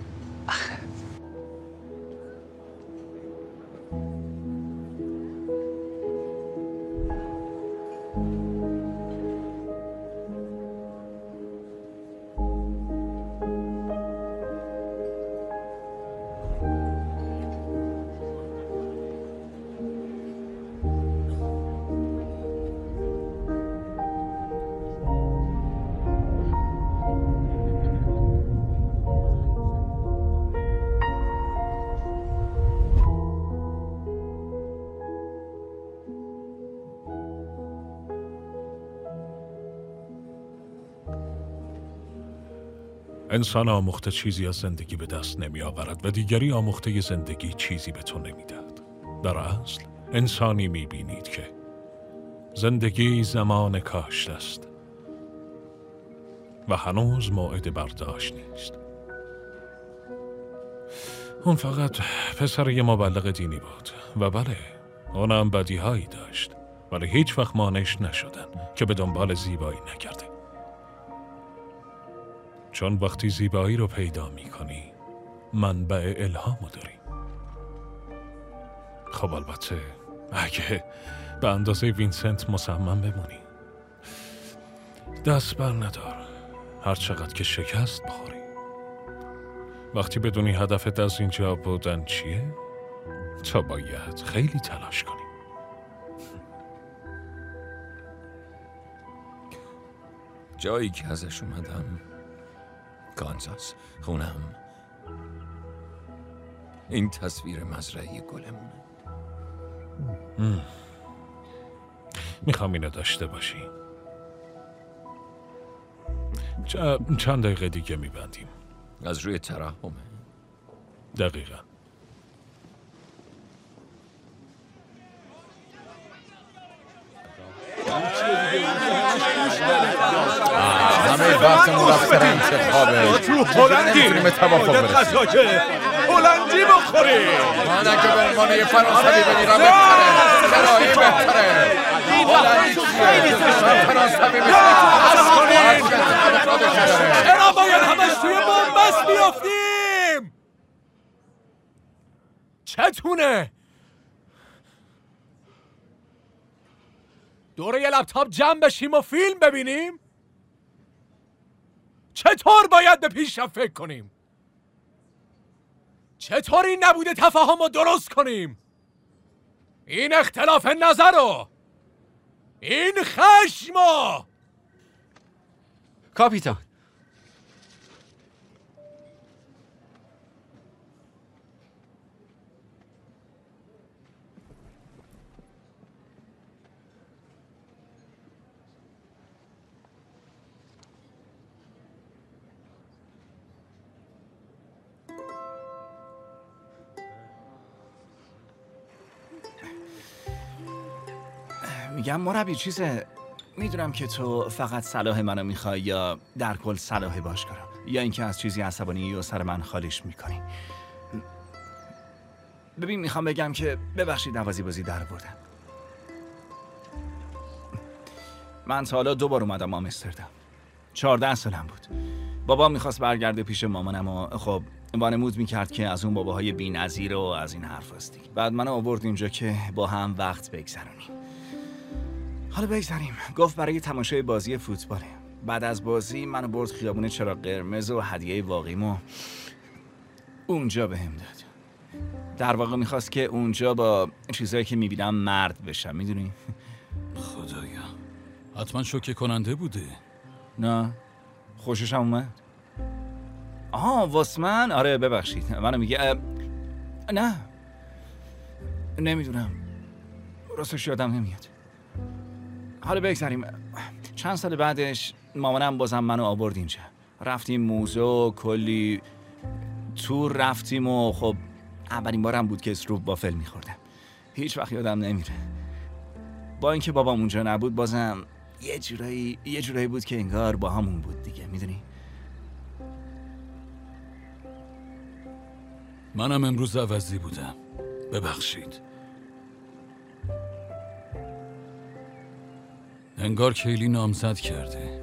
انسان آموخته چیزی از زندگی به دست نمی آورد و دیگری آموخته زندگی چیزی به تو نمی دهد. در اصل انسانی می بینید که زندگی زمان کاشت است و هنوز موعد برداشت نیست. اون فقط پسر یه مبلغ دینی بود و بله اونم بدیهایی داشت ولی هیچ وقت مانعش نشدن که به دنبال زیبایی نکرده. چون وقتی زیبایی رو پیدا می کنی منبع الهامو داری. خب البته اگه به اندازه وینسنت مصمم بمونی دست بر ندار هر چقدر که شکست بخوری. وقتی بدونی هدفت از اینجا بودن چیه تا باید خیلی تلاش کنی. جایی که ازش اومدم کانزاس، خونم، این تصویر مزرعه گلمونه. میخوام اینو داشته باشی. چ- چند دقیقه دیگه میبندیم. از روی ترحمه. وقتمون رفت در انتخابه. تو هلندی نمیتونیم توافق باید برسیم. غذا که هلندی بخوریم. من اگه به عنوان یه فرانسوی بگیرم بهتره. کرایی بهتره. هلندی چیه؟ من فرانسوی بگیرم. چرا باید همش توی بنبست بیافتیم؟ چتونه؟ دوره یه لپتاپ جمع بشیم و فیلم ببینیم؟ چطور باید به پیشرفت فکر کنیم؟ چطور این نبوده تفاهم رو درست کنیم؟ این اختلاف نظر رو، این خشم رو. کاپیتان، میگم مربی چیزه، میدونم که تو فقط صلاح منو میخوای یا در کل صلاح باشگاه رو، یا اینکه از چیزی عصبانی و سر من خالیش میکنی. ببین میخوام بگم که ببخشید نوازی بازی در بردم. من تا حالا دو بار اومدم آمستردام. چهارده سالم بود. بابا میخواست برگرده پیش مامانم و خب وانمود میکرد که از اون باباهای بی‌نظیر و از این حرف هستی. بعد منو آورد اینجا که با هم وقت بگذرونیم. حالا بگذاریم. گفت برای تماشای بازی فوتباله. بعد از بازی منو برد خیابون چراغ قرمز و هدیه واقعیمو اونجا بهم داد. در واقع میخواست که اونجا با چیزایی که میبینم مرد بشم، میدونی؟ خدایا حتما شوکه کننده بوده. نه خوشش هم اومد. آها واسمن؟ آره ببخشید منو میگه نه نمیدونم، راستش یادم نمیاد. حالا بگذاریم. چند سال بعدش مامانم بازم منو آورد اینجا. رفتیم موزه و کلی تور رفتیم و خب اولین بارم بود که اسروب وافل میخوردم. هیچ وقت یادم نمیره. با اینکه بابام اونجا نبود بازم یه جورایی یه جورایی بود که انگار با همون بود دیگه، میدونی؟ منم امروز عوضی بودم. ببخشید. انگار کیلی نامزد کرده.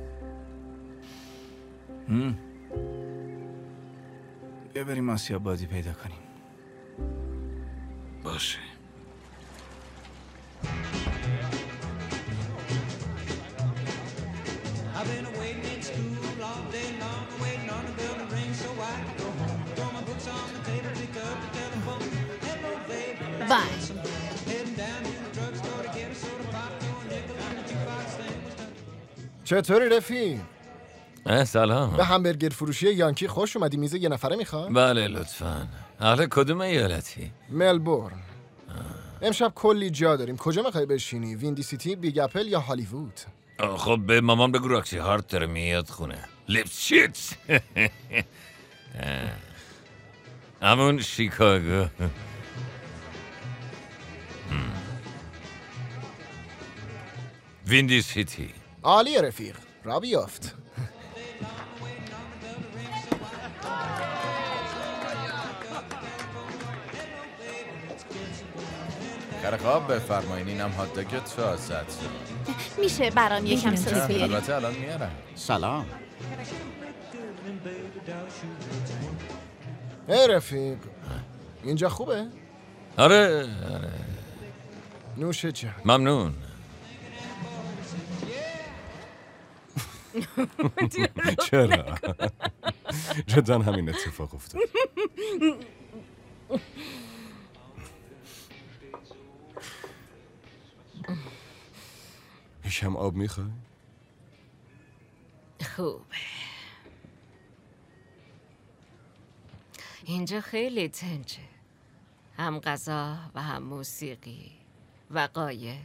هم. بیا بریم آسیا بادی پیدا کنیم. باشه. چطوری رفیق؟ سلام. به همبرگر فروشی یانکی خوش اومدی. میز یه نفره میخوای؟ بله لطفاً. اهل کدوم ایالتی؟ ملبورن. امشب کلی جا داریم. کجا میخوای بشینی؟ ویندی سیتی، بیگ اپل یا هالیوود؟ خب به مامان بگو راکسی هارت داره میاد خونه. لیپس شیتس. همون شیکاگو. ویندی سیتی. عالی رفیق. را بیافت. خرخواب بفرمایین. اینم هات داگ تازه. میشه برام یکم سس بیاری؟ البته الان میارم. سلام. ای رفیق، اینجا خوبه؟ آره آره. نوش جان. ممنون. چرا؟ جدا همین اتفاق افتاد. یکم آب میخوای؟ خوبه. اینجا خیلی تنجه. هم غذا و هم موسیقی و قایق.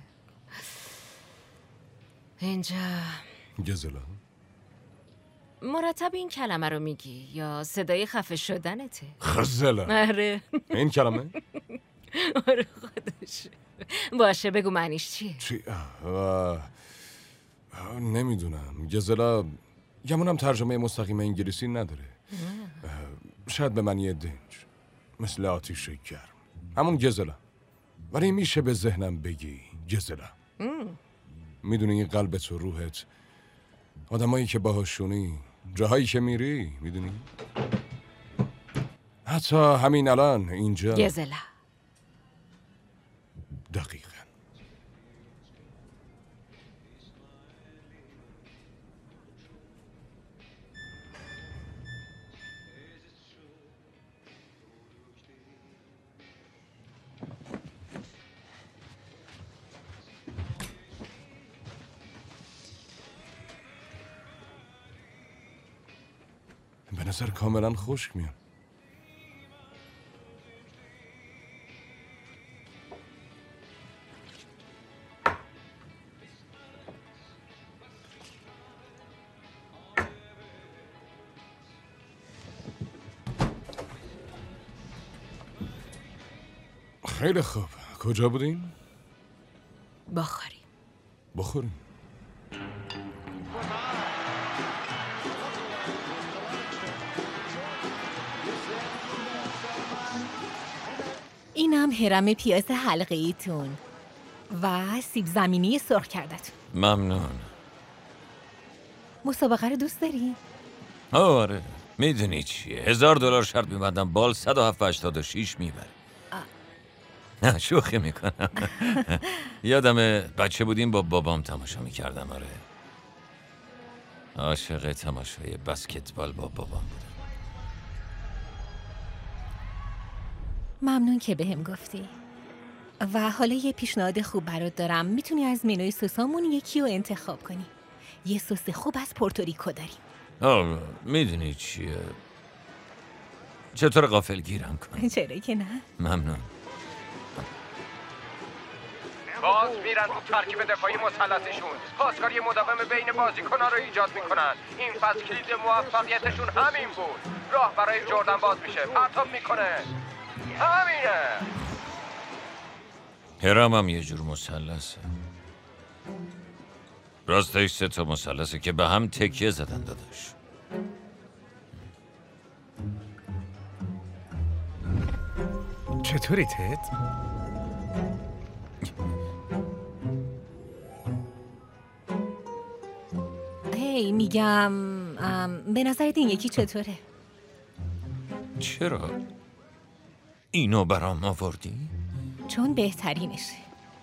اینجا گزلا مرتب این کلمه رو میگی یا صدای خفه شدنته؟ خزلا. آره. این کلمه؟ آره خودش. باشه بگو معنیش چیه؟ چی؟ نمیدونم. گزلا گمونم ترجمه مستقیم انگلیسی نداره. شاید به معنی دنج، مثل آتیش گرم، همون گزلم. ولی میشه به ذهنم بگی گزلم. میدونی این قلبت و روحت، آدمایی که باهاشونی، جاهایی که میری، میدونی؟ حتی همین الان اینجا گزله. دقیقا. به نظر کاملا خشک میاد. خیلی خوب. کجا بودین؟ بخوریم. بخوریم. اینم هرم پیاز حلقه ایتون و سیب زمینی سرخ کردتون. ممنون. مسابقه رو دوست داری؟ آره میدونی چیه، هزار دلار شرط میبندم بال صد و هفت هشتاد و شیش میبره. نه شوخی میکنم. یادم بچه بودیم با بابام تماشا میکردم. آره عاشق تماشای بسکتبال با بابام بودم. ممنون که بهم گفتی. و حالا یه پیشنهاد خوب برات دارم. میتونی از منوی سسامون یکی رو انتخاب کنی. یه سس خوب از پورتوریکو داریم. آه میدونی چیه، چطور غافل گیرم کنم؟ چرا که نه؟ ممنون. باز میرن تو ترکیب دفاعی مثلثشون، پاسکاری مداوم بین بازیکن‌ها رو ایجاد میکنن. این فصل کلید موفقیتشون همین بود. راه برای جردن باز میشه، پرتاب میکنه. همینه. هرم هم یه جور مثلثه. راستش سه تا مثلثه که به هم تکیه زدن داداش. چطوری تد؟ هی میگم به نظرت این یکی چطوره؟ چرا؟ اینو برام آوردی؟ چون بهترینشه.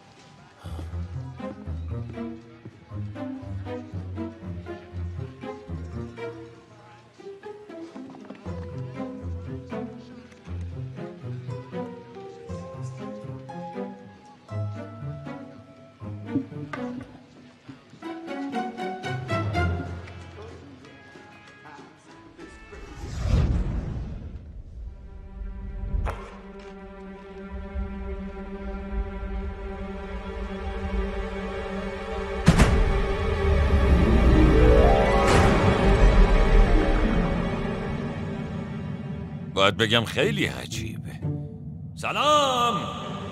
باید بگم خیلی عجیبه. سلام.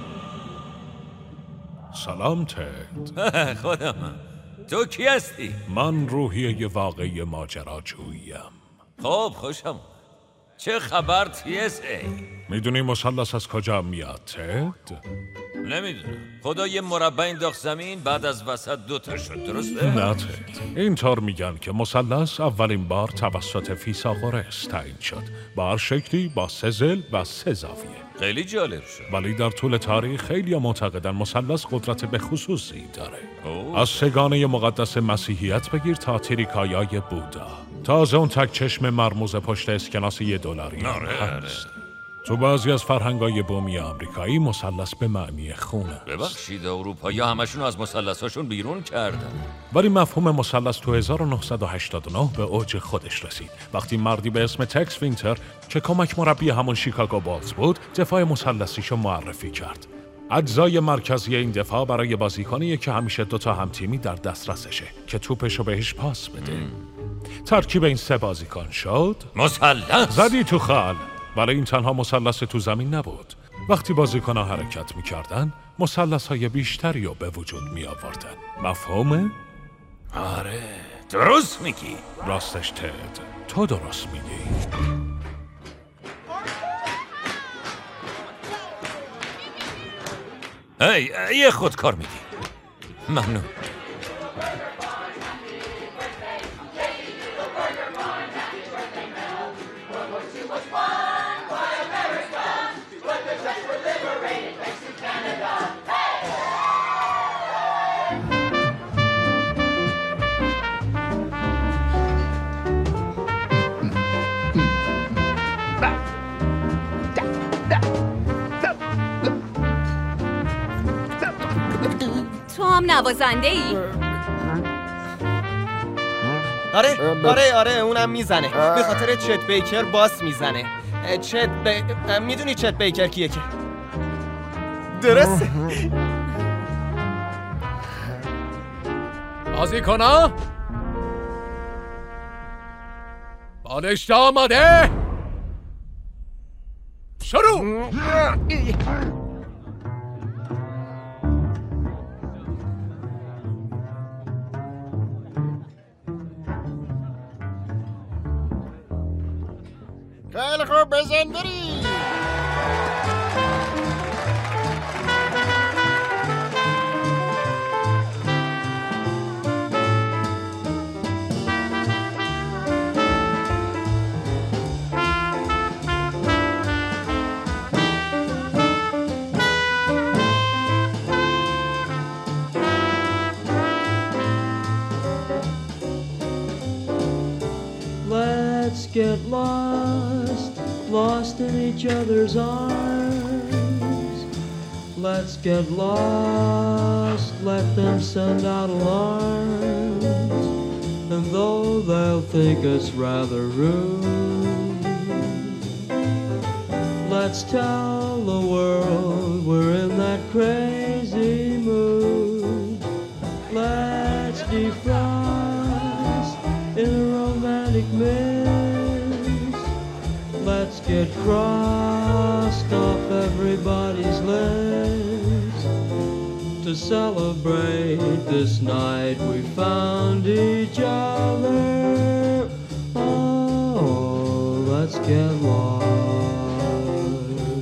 سلام تد. خودم. تو کی هستی؟ من روحیه واقعی ماجراجوییم. خب خوشم. چه خبر تی اس ای؟ میدونی مثلث از کجا میاد تد؟ نمیدونم. خدا یه مربع انداخت زمین، بعد از وسط دوتا شد، درسته؟ نه تد. اینطور میگن که مثلث اولین بار توسط فیثاغورس تعیین شد. با هر شکلی، با سه ضلع و سه زاویه. خیلی جالب شد. ولی در طول تاریخ خیلی معتقدن مثلث قدرت به خصوصی داره. اوه. از سگانه مقدس مسیحیت بگیر تا تریکایای بودا. تازه اون تک چشم مرموز پشت اسکناس یه دلاری هست. تو بعضی از فرهنگای بومی آمریکایی مثلث به معنی خونه. ببخشید اروپایی‌ها همشون از مثلثاشون بیرون کردن. ولی مفهوم مثلث تو هزار و نهصد و هشتاد و نه به اوج خودش رسید وقتی مردی به اسم تکس وینتر که کمک مربی همون شیکاگو بالز بود دفاع مثلثیشو معرفی کرد. اجزای مرکزی این دفاع برای بازیکنیه که همیشه دوتا همتیمی در دسترسشه که توپشو بهش پاس بده. ام. ترکیب این سه بازیکن شد مثلث. زدی تو خال. ولی این تنها مثلث تو زمین نبود. وقتی بازیکن‌ها حرکت می‌کردن، مثلث‌های بیشتری رو به وجود می‌آوردن. مفهومه؟ آره، درست میگی. راستش تد، تو درست میگی. هی یه خودکار میدی. ممنون. تو هم نوازنده ای؟ آره آره آره اونم میزنه. به خاطر چت بیکر باس میزنه. چت بی... میدونی چت بیکر کیه که؟ درسته. بازی کنا؟ بالشت آماده؟ شروع! خیلی خوب بزن بری. Let's get lost, lost in each other's arms. Let's get lost, let them send out alarms. And though they'll think us rather rude, let's tell the world we're in that crazy mood. Let's defrost in a romantic mist. Let's get crossed off everybody's list. To celebrate this night we found each other. Oh, let's get lost.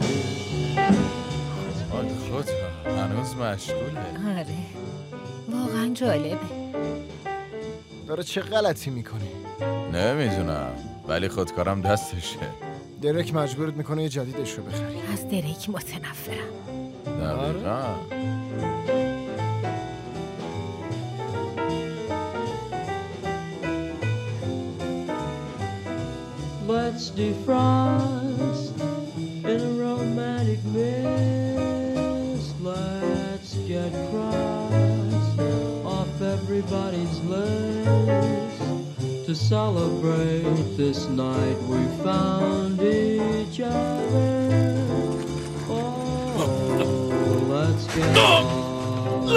خود خود هنوز مشغوله. آره واقعا جالبه. داره چه غلطی میکنی؟ نمیدونم ولی خودکارم دستشه. درک مجبورت میکنه یه جدیدش رو بخری. از درک متنفرم. دقیقا. Let's defrost in a romantic mist. Let's get crossed off everybody's list. To celebrate this night we found each other. Oh, let's get lost.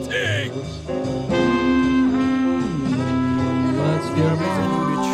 Let's get lost.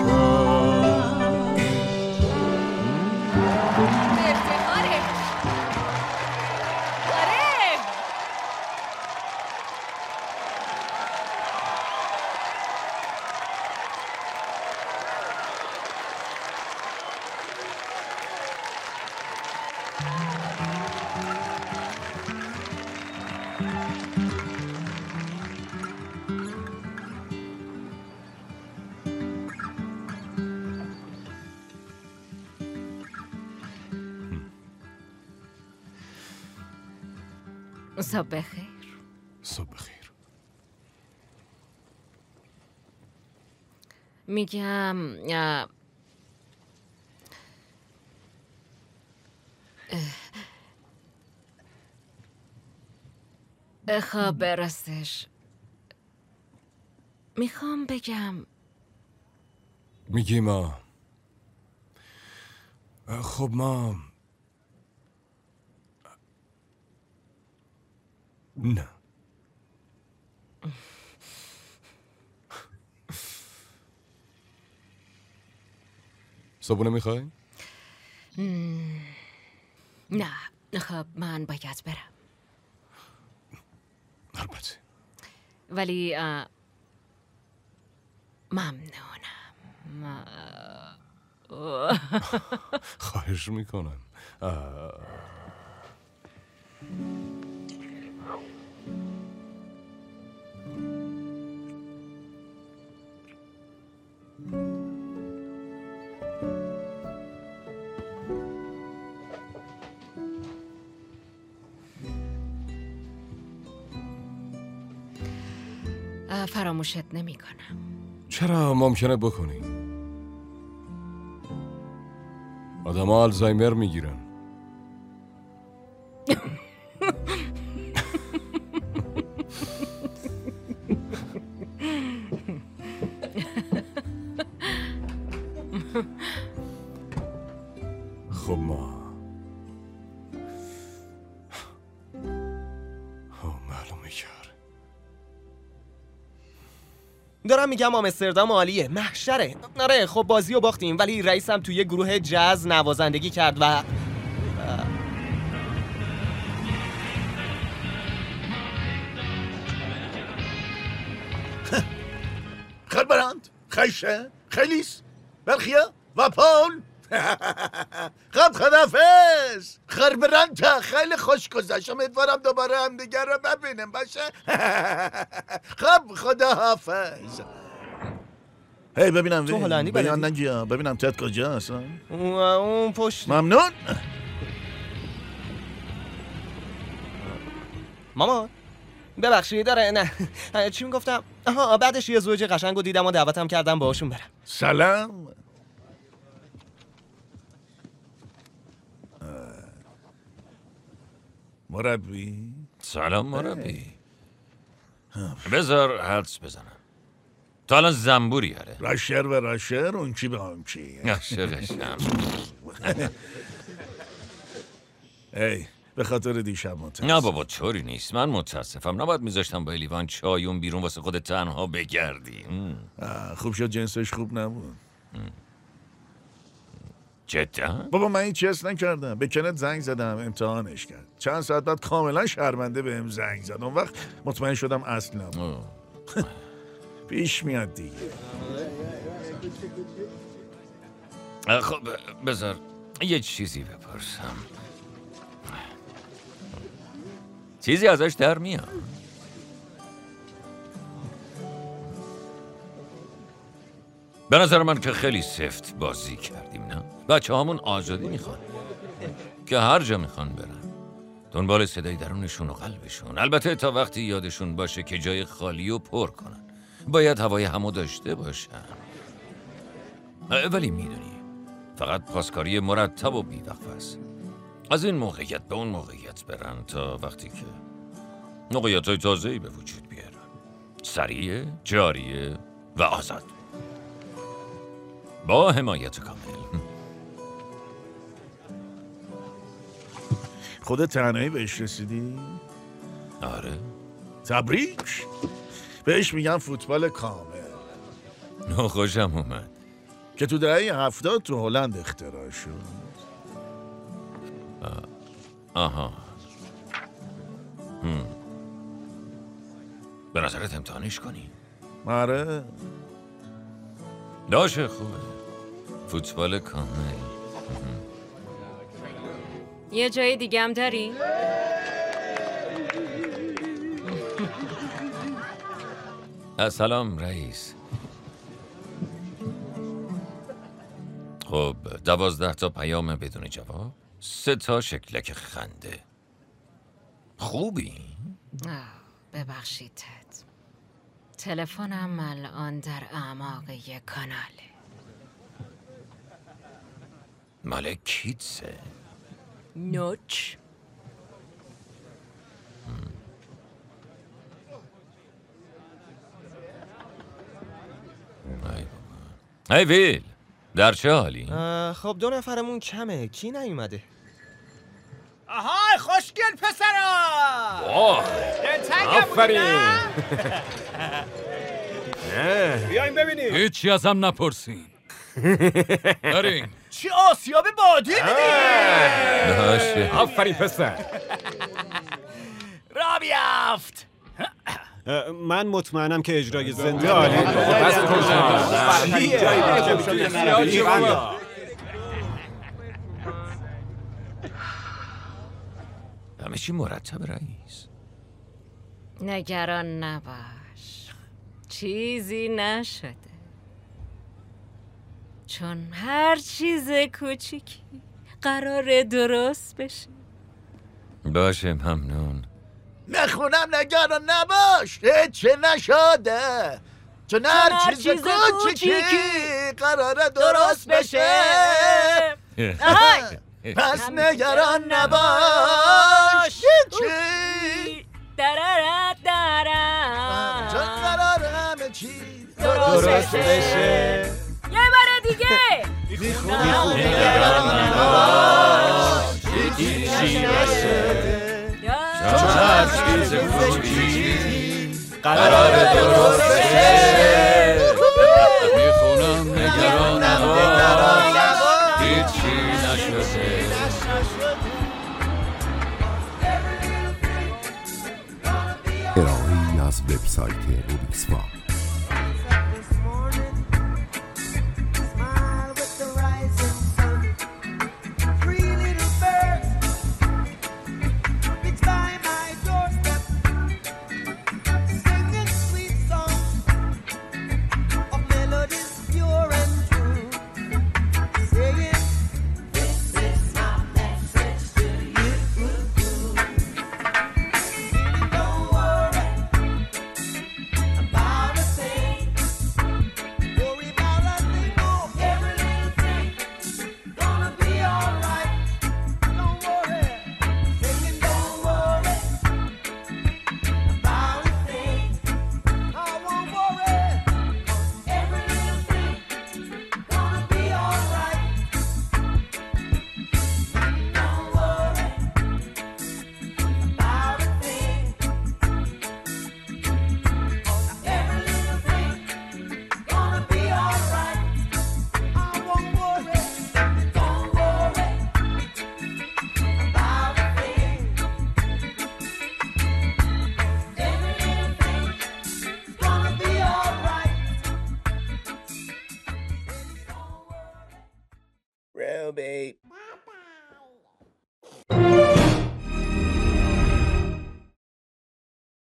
صبح بخیر. صبح بخیر. میگم اه... اه... خب راستش میخوام بگم میگی ما خب ما نه صبونه میخوای؟ نه خب من باید برم. البته ولی ممنونم. خواهش میکنم. فراموشت نمی کنم. چرا ممکنه بکنی؟ آدم ها آلزایمر میگیرن. خب ما معلومه کرد. دارم میگم آمستردام عالیه، محشره. آره خب بازی رو باختیم، ولی رئیسم توی گروه جاز نوازندگی کرد و خربرند، خیشه، خیلیس، برخیا و پول. خب خدافز. خربرند تا خیلی خوش گذشت. امیدوارم دوباره هم دیگر رو ببینیم باشه. خب خداحافظ. هی ببینم تو هلندی بیان نگیا. ببینم تت کجاست. اون پشت. ممنون. مامان ببخشید. داره نه چی میگفتم؟ آها بعدش یه زوج قشنگو دیدم و دعوتم کردم باهاشون برم. سلام. مربی. سلام مربی. بذار حدس بزنم. تا الان زنبوری هره. راشر و راشر اون چی به اون چی. عاشقشم. ای به خاطر دیشب متاسفم. نه بابا طوری نیست. من متاسفم. نباید میذاشتم با لیوان چایون بیرون واسه خودت تنها بگردی. خوب شد جنسش خوب نبود. جدا؟ بابا من هیچ چیز نکردم. به کنت زنگ زدم امتحانش کرد. چند ساعت بعد کاملا شرمنده بهم زنگ زد. اون وقت مطمئن شدم اصل نبود. پیش میاد دیگه. خب بذار یه چیزی بپرسم. چیزی ازش در میاد؟ به نظر من که خیلی سفت بازی کردیم نه؟ بچه هامون آزادی میخوان که هر جا میخوان برن دنبال صدای درونشون و قلبشون. البته تا وقتی یادشون باشه که جای خالی رو پر کنن. باید هوای همو داشته باشن. ولی میدونی فقط پاسکاری مرتب و بیوقفه است. از این موقعیت به اون موقعیت برن تا وقتی که موقعیت های تازه‌ای به وجود بیارن. سریع، جاریه و آزاد. با حمایت کامل. خودت تنهایی بهش رسیدی؟ آره. تبریک. بهش میگن فوتبال کامل. نه خوشم اومد. که تو دهه هفتاد تو هلند اختراع شد. آها. هم. به نظرت امتحانش کنی؟ آره. داشه خوبه. فوتبال کامل. یه جای دیگه هم داری؟ سلام رئیس. خب دوازده تا پیام بدون جواب، سه تا شکلک خنده. خوبی؟ ببخشید تد، تلفنم الان در اعماق یک کاناله. مال کیتسه؟ نوچ. ای ویل، در چه حالی؟ خب دو نفرمون کمه. کی نیومده؟ آهای خوشگل پسرا. واه آفرین. بیاین ببینیم. هیچی ازم نپرسین. بریم. چی آسیاب بادی باشه. آفرین پسر. را بیافت. من مطمئنم که اجرای زنده عالی همه چی مرتب رئیس. نگران نباش، چیزی نشده، چون هر چیز کوچیکی قراره درست بشه. باشه ممنون. نخونم نگران نباش، هیچی نشده، چون هر چیز کوچیکی قراره درست بشه. پس نگران نباش، هیچی درارت دارم، چون قراره همه چی درست بشه. یه بار دیگه میخونم نگران نباش، هیچی نشده، چون هر چیز کوچیکی قراره درست بشه. میخونم نگران نباش، هیچی نشده. ارائه‌ای از وبسایت روبیکسفا.